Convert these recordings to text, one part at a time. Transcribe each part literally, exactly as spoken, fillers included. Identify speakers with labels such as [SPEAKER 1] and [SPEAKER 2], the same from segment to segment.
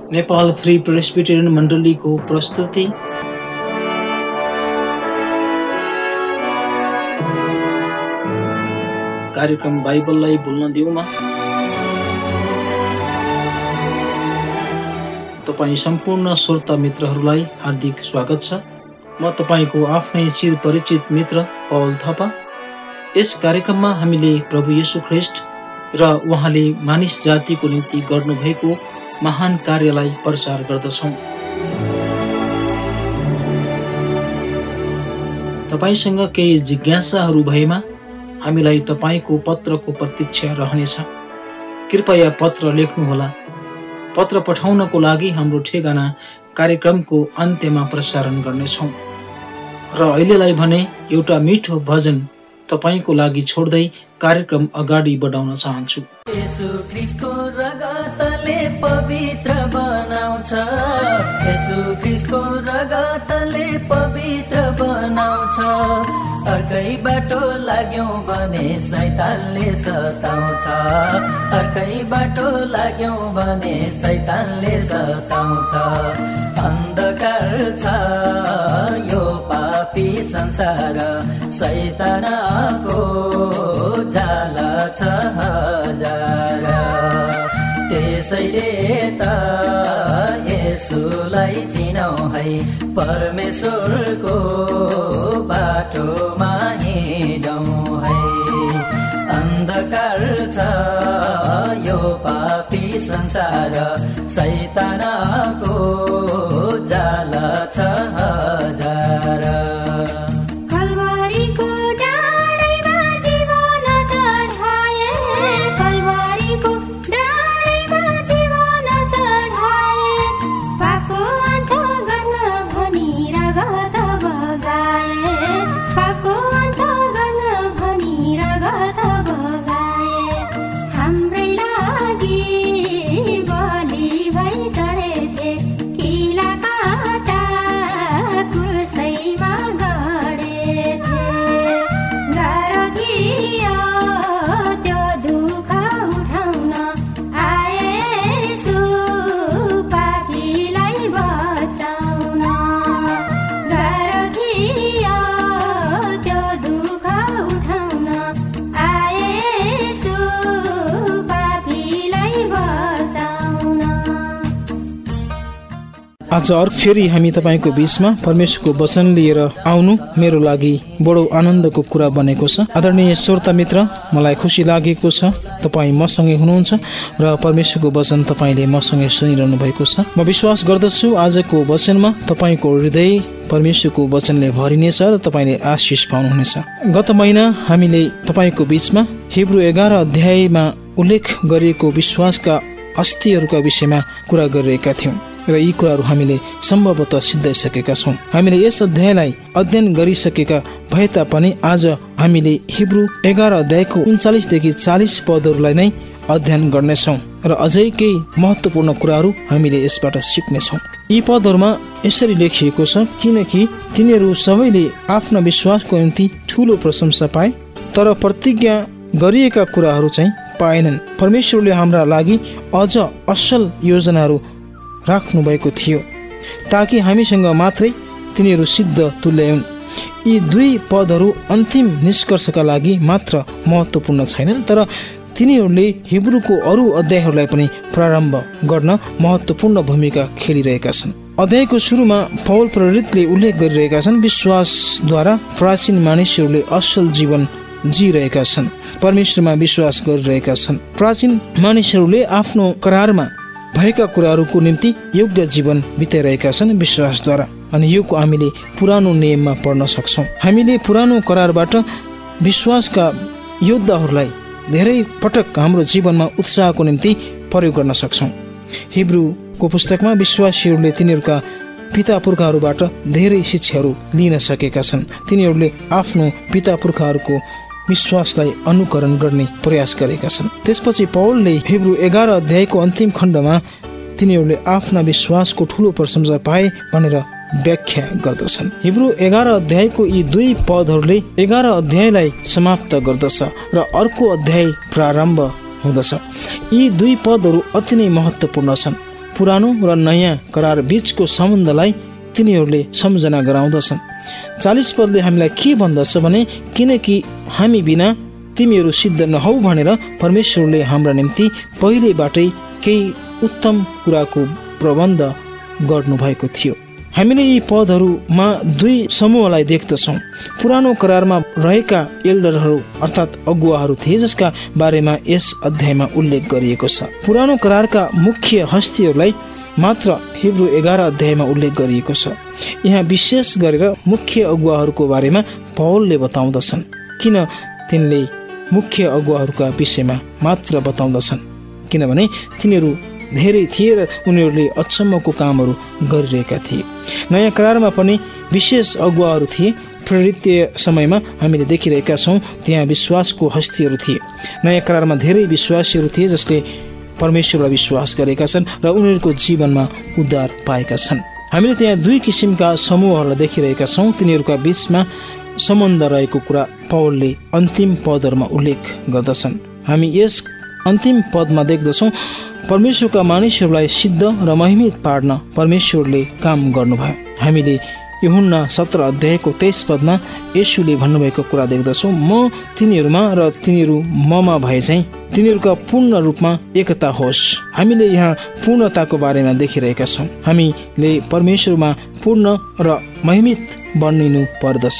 [SPEAKER 1] Nepal free Presbyterian मण्डलीको प्रस्तुति। कार्यक्रम बाइबललाई बोल्न दिउमा तपाईँ सम्पूर्ण श्रोता मित्रहरूलाई हार्दिक स्वागत छ। म तपाईँको आफ्नै चिर परिचित मित्र पौल थापा। यस कार्यक्रममा हामीले प्रभु येशू ख्रीष्ट र उहाँले मानिस जातिको निम्ति गर्नुभएको महान कार्यलाई प्रचार गर्दछौँ। तपाईँसँग केही जिज्ञासाहरू भएमा हामीलाई तपाईँको पत्रको प्रतीक्षा रहनेछ। कृपया पत्र लेख्नुहोला। पत्र पठाउनको लागि हाम्रो ठेगाना कार्यक्रमको अन्त्यमा प्रसारण गर्नेछौँ। र अहिलेलाई भने एउटा मिठो भजन तपाईँको लागि छोड्दै कार्यक्रम अगाडि बढाउन चाहन्छु।
[SPEAKER 2] येशू ख्रीष्टको रगतले पवित्र बनाउँछ, येशू ख्रीष्टको रगतले पवित्र बनाउँछ। अर्कै बाटो लाग्यौं भने शैतानले सताउँछ, अर्कै बाटो लाग्यौं भने शैतानले सताउँछ। अन्धकार छ यो पापी संसार, शैतानको जाल छ हजार। त्यसैले त येशूलाई चिनौँ है, परमेश्वरको बाटोमा हिँडौँ है। अन्धकार छ यो पापी संसार, शैतानको जाल छ हजार।
[SPEAKER 1] आज अर्को फेरि हामी तपाईँको बीचमा परमेश्वरको वचन लिएर आउनु मेरो लागि बडो आनन्दको कुरा बनेको छ। आदरणीय श्रोता मित्र, मलाई खुसी लागेको छ तपाईँ मसँगै हुनुहुन्छ र परमेश्वरको वचन तपाईँले मसँगै सुनिरहनु भएको छ। म विश्वास गर्दछु आजको वचनमा तपाईँको हृदय परमेश्वरको वचनले भरिनेछ र तपाईँले आशिष पाउनुहुनेछ। गत महिना हामीले तपाईँको बीचमा हिब्रू एघार अध्यायमा उल्लेख गरिएको विश्वासका अस्थिहरूका विषयमा कुरा गरिरहेका थियौँ र यी कुराहरू हामीले सम्भवतः सिद्धाइसकेका छौँ। हामीले यस अध्यायलाई अध्ययन गरिसकेका भए तापनि आज हामीले हिब्रू एघार अध्यायको उन्चालिसदेखि चालिस पदहरूलाई नै अध्ययन गर्नेछौँ र अझै केही महत्त्वपूर्ण कुराहरू हामीले यसबाट सिक्नेछौँ। यी पदहरूमा यसरी लेखिएको छ, किनकि तिनीहरू सबैले आफ्ना विश्वासको निम्ति ठुलो प्रशंसा पाए, तर प्रतिज्ञा गरिएका कुराहरू चाहिँ पाएनन्। परमेश्वरले हाम्रा लागि अझ असल योजनाहरू राख्नु भएको थियो ताकि हामीसँग मात्रै तिनीहरू सिद्ध तुल्याउन्। यी दुई पदहरू अन्तिम निष्कर्षका लागि मात्र महत्त्वपूर्ण छैनन्, तर तिनीहरूले हिब्रूको अरू अध्यायहरूलाई पनि प्रारम्भ गर्न महत्त्वपूर्ण भूमिका खेलिरहेका छन्। अध्यायको सुरुमा पौल प्रेरितले उल्लेख गरिरहेका छन्, विश्वासद्वारा प्राचीन मानिसहरूले असल जीवन जिरहेका छन्, परमेश्वरमा विश्वास गरिरहेका छन्। प्राचीन मानिसहरूले आफ्नो करारमा भएका कुराहरूको निम्ति योग्य जीवन बिताइरहेका छन् विश्वासद्वारा। अनि यो हामीले पुरानो नियममा पढ्न सक्छौँ। हामीले पुरानो करारबाट विश्वासका योद्धाहरूलाई धेरै पटक हाम्रो जीवनमा उत्साहको निम्ति प्रयोग गर्न सक्छौँ। हिब्रूको पुस्तकमा विश्वासीहरूले तिनीहरूका पिता पुर्खाहरूबाट धेरै शिक्षाहरू लिन सकेका छन्। तिनीहरूले आफ्नो पिता पुर्खाहरूको विश्वासलाई अनुकरण गर्ने प्रयास गरेका छन्। त्यसपछि पौलले हिब्रू एघार अध्यायको अन्तिम खण्डमा तिनीहरूले आफ्ना विश्वासको ठुलो प्रशंसा पाए भनेर व्याख्या गर्दछन्। हिब्रू एघार अध्यायको यी दुई पदहरूले एघार अध्यायलाई समाप्त गर्दछ र अर्को अध्याय प्रारम्भ हुँदछ। यी दुई पदहरू अति नै महत्त्वपूर्ण छन्। पुरानो र नयाँ करार बीचको सम्बन्धलाई तिनीहरूले सम्झना गराउँदछन्। चालिस पदले हामीलाई के भन्दछ भने, किनकि हामी बिना तिमीहरू सिद्ध नहौ भनेर परमेश्वरले हाम्रा निम्ति पहिलेबाटै केही उत्तम कुराको प्रबन्ध गर्नुभएको थियो। हामीले यी पदहरूमा दुई समूहलाई देख्दछौँ। पुरानो करारमा रहेका एल्डरहरू अर्थात् अगुवाहरू थिए, जसका बारेमा यस अध्यायमा उल्लेख गरिएको छ। पुरानो करारका मुख्य हस्तीहरूलाई मात्र हिब्रू एघार अध्यायमा उल्लेख गरिएको छ। यहाँ विशेष गरेर मुख्य अगुवाहरूको बारेमा पौलले बताउँदछन्। किन तिनले मुख्य अगुवाहरूका विषयमा मात्र बताउँदछन्? किनभने तिनीहरू धेरै थिए र उनीहरूले अचम्मको कामहरू गरिरहेका थिए। नयाँ करारमा पनि विशेष अगुवाहरू थिए। प्रेरित समयमा हामीले देखिरहेका छौँ त्यहाँ विश्वासको हस्तीहरू थिए। नयाँ करारमा धेरै विश्वासीहरू थिए जसले परमेश्वरलाई विश्वास गरेका छन् र उनीहरूको जीवनमा उद्धार पाएका छन्। हामीले त्यहाँ दुई किसिमका समूहहरूलाई देखिरहेका छौँ। तिनीहरूका बीचमा सम्बन्ध रहेको कुरा पौलले अन्तिम पदहरूमा उल्लेख गर्दछन्। हामी यस अन्तिम पदमा देख्दछौँ परमेश्वरका मानिसहरूलाई सिद्ध र महिमित पार्न परमेश्वरले काम गर्नुभयो। हामीले यूहन्ना सत्र अध्यायको तेइस पदमा येशूले भन्नुभएको कुरा देख्दछौँ, म तिनीहरूमा र तिनीहरू ममा भए चाहिँ तिनीहरूका पूर्ण रूपमा एकता होस्। हामीले यहाँ पूर्णताको बारेमा देखिरहेका छौँ। हामीले परमेश्वरमा पूर्ण र महिमित बनिनु पर्दछ।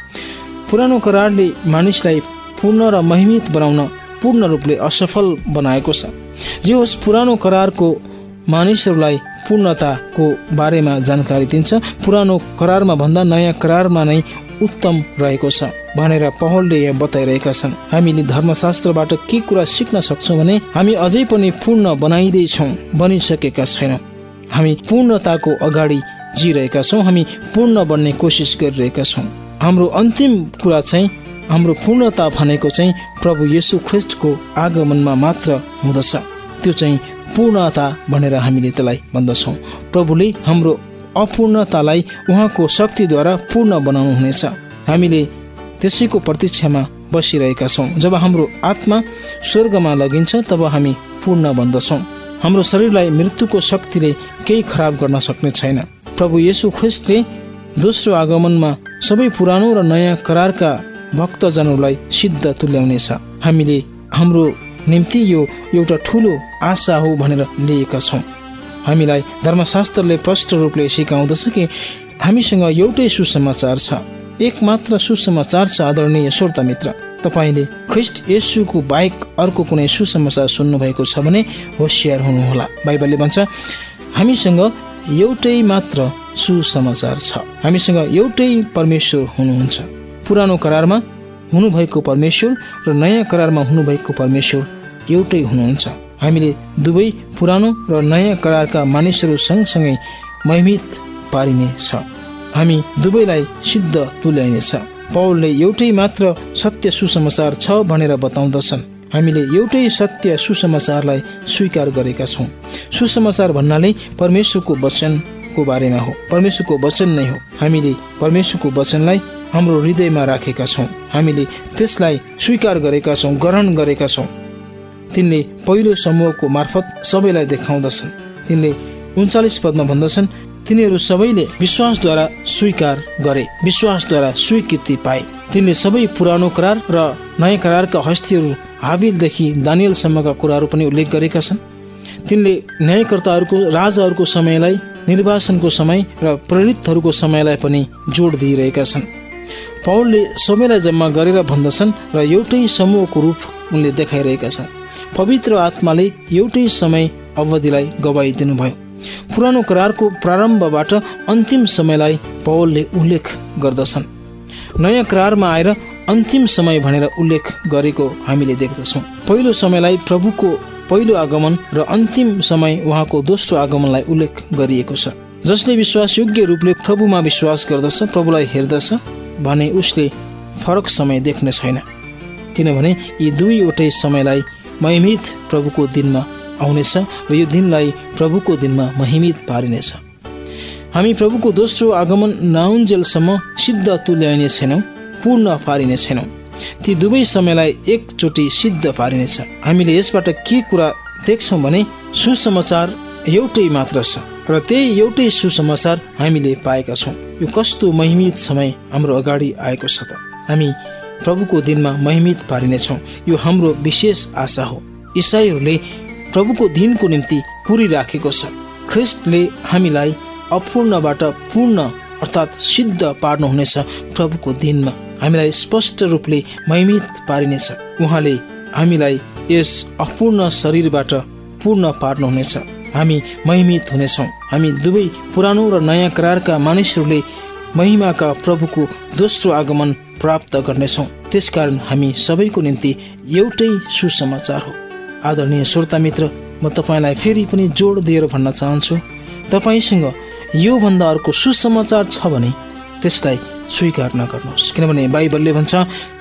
[SPEAKER 1] पुरानो करारले मानिसलाई पूर्ण र महिमित बनाउन पूर्ण रूपले असफल बनाएको छ। जे होस्, पुरानो करारको मानिसहरूलाई पूर्णताको बारेमा जानकारी दिन्छ। पुरानो करारमा भन्दा नयाँ करारमा नै उत्तम रहेको छ भनेर पौलले यहाँ बताइरहेका छन्। हामीले धर्मशास्त्रबाट के कुरा सिक्न सक्छौँ भने हामी अझै पनि पूर्ण बनाइँदैछौँ, बनिसकेका छैनौँ। हामी पूर्णताको अगाडि जिरहेका छौँ। हामी पूर्ण बन्ने कोसिस गरिरहेका छौँ। हाम्रो अन्तिम कुरा चाहिँ, हाम्रो पूर्णता भनेको चाहिँ प्रभु येशू ख्रिस्टको आगमनमा मात्र हुँदछ। त्यो चाहिँ पूर्णता भनेर हामीले त्यसलाई भन्दछौँ। प्रभुले हाम्रो अपूर्णतालाई उहाँको शक्तिद्वारा पूर्ण बनाउनु हुनेछ। हामीले त्यसैको प्रतीक्षामा बसिरहेका छौँ। जब हाम्रो आत्मा स्वर्गमा लगिन्छ तब हामी पूर्ण बन्दछौँ। हाम्रो शरीरलाई मृत्युको शक्तिले केही खराब गर्न सक्ने छैन। प्रभु येशू ख्रिस्टले दोस्रो आगमनमा सबै पुरानो र नयाँ करारका भक्तजनहरूलाई सिद्ध तुल्याउनेछ। हामीले हाम्रो निम्ति यो एउटा ठुलो आशा हो भनेर लिएका छौँ। हामीलाई धर्मशास्त्रले प्रष्ट रूपले सिकाउँदछ कि हामीसँग एउटै सुसमाचार छ, एक मात्र सुसमाचार छ। आदरणीय श्रोता मित्र, तपाईँले ख्रिस्ट येशूको बाहेक अर्को कुनै सुसमाचार सुन्नुभएको छ भने होसियार हुनुहोला। बाइबलले भन्छ हामीसँग एउटै मात्र सुसमाचार छ। हामीसँग एउटै परमेश्वर हुनुहुन्छ। पुरानो करारमा हुनुभएको परमेश्वर र नयाँ करारमा हुनुभएको परमेश्वर एउटै हुनुहुन्छ। हामीले दुवै पुरानो र नयाँ करारका मानिसहरू सँगसँगै महिमित पारिनेछ। हामी दुवैलाई सिद्ध तुल्याइनेछ। पौलले एउटै मात्र सत्य सुसमाचार छ भनेर बताउँदछन्। हामीले एउटै सत्य सुसमाचारलाई स्वीकार गरेका छौँ। सुसमाचार भन्नाले परमेश्वरको वचनको बारेमा हो। परमेश्वरको वचन नै हो। हामीले परमेश्वरको वचनलाई हाम्रो हृदयमा राखेका छौँ। हामीले त्यसलाई स्वीकार गरेका छौँ, ग्रहण गरेका छौँ। तिनले पहिलो समूहको मार्फत सबैलाई देखाउँदछन्। तिनले उन्चालिस पदमा भन्दछन्, तिनीहरू सबैले विश्वासद्वारा स्वीकार गरे, विश्वासद्वारा स्वीकृति पाए। तिनले सबै पुरानो करार र नयाँ करारका हस्तीहरू हाबिलदेखि दानियलसम्मका कुराहरू पनि उल्लेख गरेका छन्। तिनले न्यायकर्ताहरूको, राजाहरूको समयलाई, निर्वाचनको समय र प्रेरितहरूको समयलाई पनि जोड दिइरहेका छन्। पौलले सबैलाई जम्मा गरेर भन्दछन् र एउटै समूहको रूप उनले देखाइरहेका छन्। पवित्र आत्माले एउटै समय अवधिलाई गवाई दिनुभयो। पुरानो करारको प्रारम्भबाट अन्तिम समयलाई पौलले उल्लेख गर्दछन्। नयाँ करारमा आएर अन्तिम समय भनेर उल्लेख गरेको हामीले देख्दछौँ। पहिलो समयलाई प्रभुको पहिलो आगमन र अन्तिम समय उहाँको दोस्रो आगमनलाई उल्लेख गरिएको छ। जसले विश्वासयोग्य रूपले प्रभुमा विश्वास गर्दछ, प्रभुलाई हेर्दछ भने उसले फरक समय देख्ने छैन। किनभने यी दुईवटै समयलाई महिमित प्रभुको दिनमा आउनेछ र यो दिनलाई प्रभुको दिनमा महिमित पारिनेछ। हामी प्रभुको दोस्रो आगमन नआउन्जेलसम्म सिद्ध तुल्याइने छैनौँ, पूर्ण पारिने छैनौँ। ती दुवै समयलाई एकचोटि सिद्ध पारिनेछ। हामीले यसबाट के कुरा देख्छौँ भने सुसमाचार एउटै मात्र छ र त्यही एउटै सुसमाचार हामीले पाएका छौँ। यो कस्तो महिमित समय हाम्रो अगाडि आएको छ त। हामी प्रभुको दिनमा महिमित पारिनेछौँ। यो हाम्रो विशेष आशा हो। इसाईहरूले प्रभुको दिनको निम्ति कुरिराखेको छ। ख्रिस्टले हामीलाई अपूर्णबाट पूर्ण अर्थात् सिद्ध पार्नुहुनेछ। प्रभुको दिनमा हामीलाई स्पष्ट रूपले महिमित पारिनेछ। उहाँले हामीलाई यस अपूर्ण शरीरबाट पूर्ण पार्नुहुनेछ। हामी महिमित हुनेछौँ। हामी दुवै पुरानो र नयाँ करारका मानिसहरूले महिमाका प्रभुको दोस्रो आगमन प्राप्त गर्नेछौँ। त्यसकारण हामी सबैको निम्ति एउटै सुसमाचार हो। आदरणीय श्रोता मित्र, म तपाईँलाई फेरि पनि जोड दिएर भन्न चाहन्छु, तपाईँसँग योभन्दा अर्को सुसमाचार छ भने त्यसलाई स्वीकार नगर्नुहोस्। किनभने बाइबलले भन्छ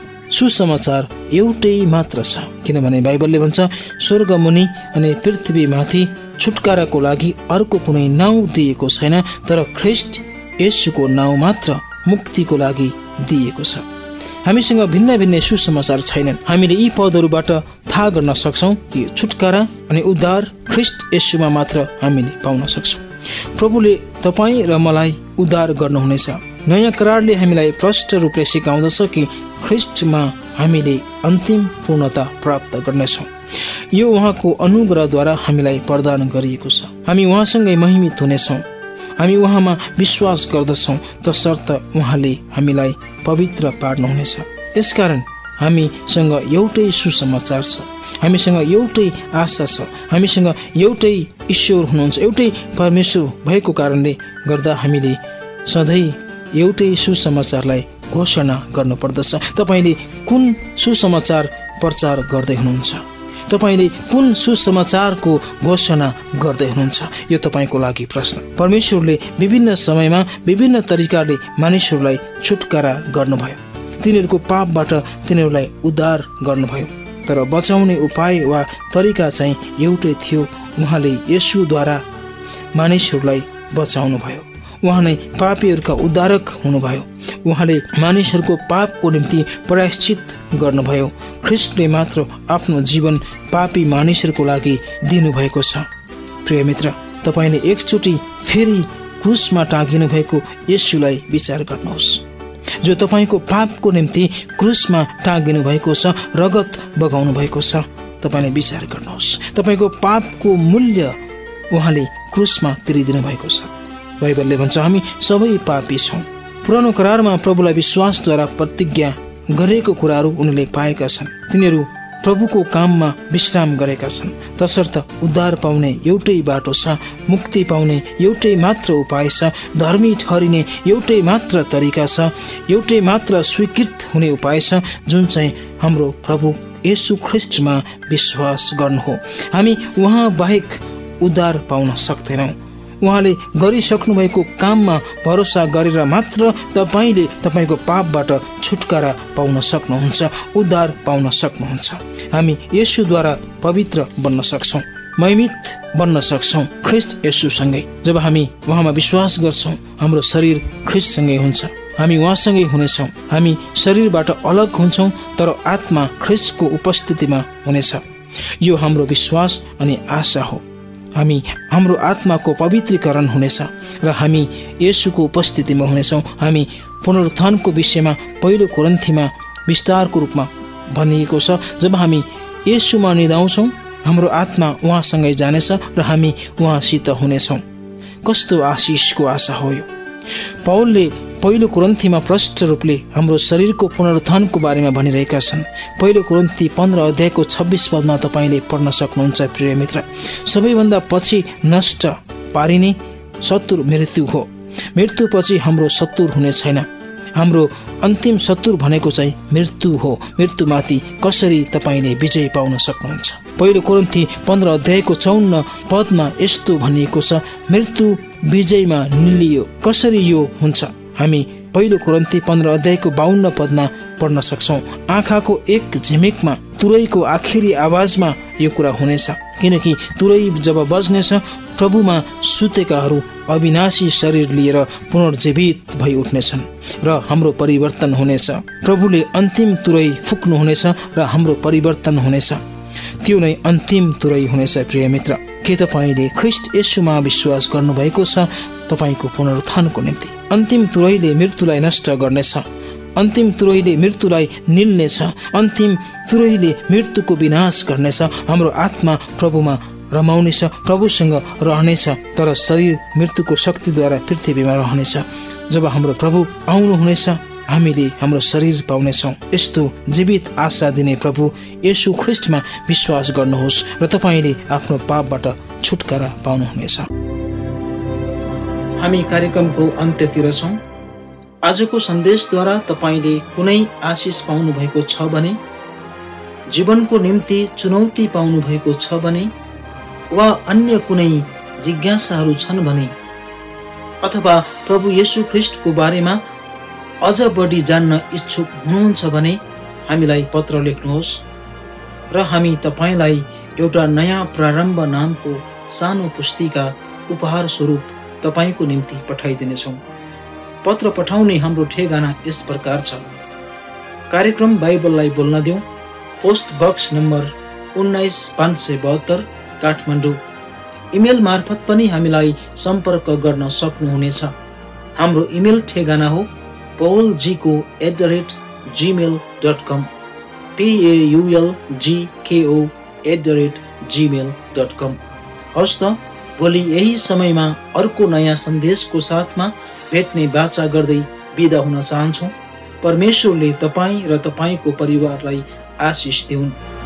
[SPEAKER 1] सुसमाचार एउटै मात्र छ। किनभने बाइबलले भन्छ स्वर्ग मुनि अनि पृथ्वीमाथि छुटकाराको लागि अर्को कुनै नाउँ दिएको छैन, तर ख्रिस्ट येशूको नाउँ मात्र मुक्तिको लागि दिएको छ। हामीसँग भिन्न भिन्न सुसमाचार छैनन्। हामीले यी पदहरूबाट थाहा गर्न सक्छौँ कि छुटकारा अनि उद्धार ख्रिस्ट येशूमा मात्र हामीले पाउन सक्छौँ। प्रभुले तपाईँ र मलाई उद्धार गर्नुहुनेछ। नयाँ करारले हामीलाई प्रष्ट रूपले सिकाउँदछ कि ख्रिस्टमा हामीले अन्तिम पूर्णता प्राप्त गर्नेछौँ। यो उहाँको अनुग्रहद्वारा हामीलाई प्रदान गरिएको छ। हामी उहाँसँगै महिमित हुनेछौँ। हामी उहाँमा विश्वास गर्दछौँ तसर्थ उहाँले हामीलाई पवित्र पार्नुहुनेछ। यसकारण हामीसँग एउटै सुसमाचार छ। हामीसँग एउटै आशा छ। हामीसँग एउटै ईश्वर हुनुहुन्छ। एउटै परमेश्वर भएको कारणले गर्दा हामीले सधैँ एउटै सुसमाचारलाई घोषणा गर्नुपर्दछ। तपाईँले कुन सुसमाचार प्रचार गर्दै हुनुहुन्छ? तपाईँले कुन सुसमाचारको घोषणा गर्दै हुनुहुन्छ? यो तपाईँको लागि प्रश्न। परमेश्वरले विभिन्न समयमा विभिन्न तरिकाले मानिसहरूलाई छुटकारा गर्नुभयो। तिनीहरूको पापबाट तिनीहरूलाई उद्धार गर्नुभयो। तर बचाउने उपाय वा तरिका चाहिँ एउटै थियो। उहाँले येशूद्वारा मानिसहरूलाई बचाउनु भयो। उहाँ नै पापीहरूका उद्धारक हुनुभयो। उहाँले मानिसहरूको पापको निम्ति प्रायश्चित गर्नुभयो। ख्रिस्टले मात्र आफ्नो जीवन पापी मानिसहरूको लागि दिनुभएको छ। प्रिय मित्र, तपाईँले एकचोटि फेरि क्रुसमा टाँगिनु भएको येशूलाई विचार गर्नुहोस्, जो तपाईँको पापको निम्ति क्रुसमा टाँगिनु भएको छ, रगत बगाउनु भएको छ। तपाईँले विचार गर्नुहोस्, तपाईँको पापको मूल्य उहाँले क्रुसमा तिरिदिनु भएको छ। बाइबलले भन्छ हामी सबै पापी छौँ। पुरानो करारमा प्रभुलाई विश्वासद्वारा प्रतिज्ञा गरेको कुराहरू उनीहरूले पाएका छन्। तिनीहरू प्रभुको काममा विश्राम गरेका छन्। तसर्थ उद्धार पाउने एउटै बाटो छ। मुक्ति पाउने एउटै मात्र उपाय छ। धर्मी ठहरिने एउटै मात्र तरिका छ। एउटै मात्र स्वीकृत हुने उपाय छ, जुन चाहिँ हाम्रो प्रभु येशू ख्रिस्टमा विश्वास गर्नु हो। हामी उहाँ बाहेक उद्धार पाउन सक्दैनौँ। उहाँले गरिसक्नु भएको काममा भरोसा गरेर मात्र तपाईँले तपाईँको पापबाट छुटकारा पाउन सक्नुहुन्छ, उद्धार पाउन सक्नुहुन्छ। हामी येशूद्वारा पवित्र बन्न सक्छौँ, महिमित बन्न सक्छौँ ख्रिस्ट येशूसँगै। जब हामी उहाँमा विश्वास गर्छौँ, हाम्रो शरीर ख्रिस्टसँगै हुन्छ। हामी उहाँसँगै हुनेछौँ। हामी शरीरबाट अलग हुन्छौँ, तर आत्मा ख्रिस्टको उपस्थितिमा हुनेछ। यो हाम्रो विश्वास अनि आशा हो। हामी हाम्रो आत्माको पवित्रीकरण हुनेछ र हामी येशूको उपस्थितिमा हुनेछौँ। हामी पुनरुत्थानको विषयमा पहिलो कोरिन्थीमा विस्तारको रूपमा भनिएको छ, जब हामी येशूमा निदाउँछौँ, हाम्रो आत्मा उहाँसँगै जानेछ र हामी उहाँसित हुनेछौँ। कस्तो आशिषको आशा हो यो! पौलले पहिलो कोरिन्थीमा प्रष्ट रूपले हाम्रो शरीरको पुनरुत्थानको बारेमा भनिरहेका छन्। पहिलो कोरिन्थी पन्ध्र अध्यायको छब्बिस पदमा तपाईँले पढ्न सक्नुहुन्छ। प्रिय मित्र, सबैभन्दा पछि नष्ट पारिने शत्रु मृत्यु हो। मृत्युपछि हाम्रो शत्रु हुने छैन। हाम्रो अन्तिम शत्रु भनेको चाहिँ मृत्यु हो। मृत्युमाथि कसरी तपाईँले विजय पाउन सक्नुहुन्छ? पहिलो कोरिन्थी पन्ध्र अध्यायको चौन्न पदमा यस्तो भनिएको छ, मृत्यु विजयमा निलियो। कसरी यो हुन्छ? हामी पहिलो कोरिन्थी पन्ध्र अध्यायको बाउन्न पदमा पढ्न सक्छौँ। आँखाको एक झिमिकमा, तुरैको आखिरी आवाजमा यो कुरा हुनेछ। किनकि तुरै जब बज्नेछ, प्रभुमा सुतेकाहरू अविनाशी शरीर लिएर पुनर्जीवित भई उठ्नेछन् र हाम्रो परिवर्तन हुनेछ। प्रभुले अन्तिम तुरै फुक्नुहुनेछ र हाम्रो परिवर्तन हुनेछ। त्यो नै अन्तिम तुरै हुनेछ। प्रिय मित्र, के तपाईँले ख्रिस्ट येशूमा विश्वास गर्नुभएको छ? तपाईँको पुनरुत्थानको निम्ति अन्तिम तुरैले मृत्युलाई नष्ट गर्नेछ, अन्तिम तुरैले मृत्युलाई निल्नेछ, अन्तिम तुरैले मृत्युको विनाश गर्नेछ। हाम्रो आत्मा प्रभुमा रमाउनेछ, प्रभुसँग रहनेछ, तर शरीर मृत्युको शक्तिद्वारा पृथ्वीमा रहनेछ। जब हाम्रो प्रभु आउनुहुनेछ हामीले हाम्रो शरीर पाउनेछौँ। यस्तो जीवित आशा दिने प्रभु येशू ख्रिस्टमा विश्वास गर्नुहोस् र तपाईँले आफ्नो पापबाट छुटकारा पाउनुहुनेछ। हामी कार्यक्रमको अन्त्यतिर छौँ। आजको सन्देशद्वारा तपाईँले कुनै आशिष पाउनु भएको छ भने, जीवनको निम्ति चुनौती पाउनु भएको छ भने, वा अन्य कुनै जिज्ञासाहरू छन् भने, अथवा प्रभु येशू ख्रिस्टको बारेमा अझ बढी जान्न इच्छुक हुनुहुन्छ भने हामीलाई पत्र लेख्नुहोस् र हामी तपाईँलाई एउटा नयाँ प्रारम्भ नामको सानो पुस्तिका उपहार स्वरूप तपाईँको निम्ति पठाइदिनेछौँ। पत्र पठाउने हाम्रो ठेगाना यस प्रकार छ। कार्यक्रम बाइबललाई बोल्न दिउँ, पोस्ट बक्स नम्बर उन्नाइस पाँच सय बहत्तर, काठमाडौँ। इमेल मार्फत पनि हामीलाई सम्पर्क गर्न सक्नुहुनेछ। हाम्रो इमेल ठेगाना हो paulgko at the rate Gmail dot com, paulgko at the rate Gmail dot com. हवस् त, भोलि यही समयमा अर्को नयाँ सन्देशको साथमा भेट्ने बाचा गर्दै बिदा हुन चाहन्छौँ। परमेश्वरले तपाईँ र तपाईँको परिवारलाई आशिष दिउन्।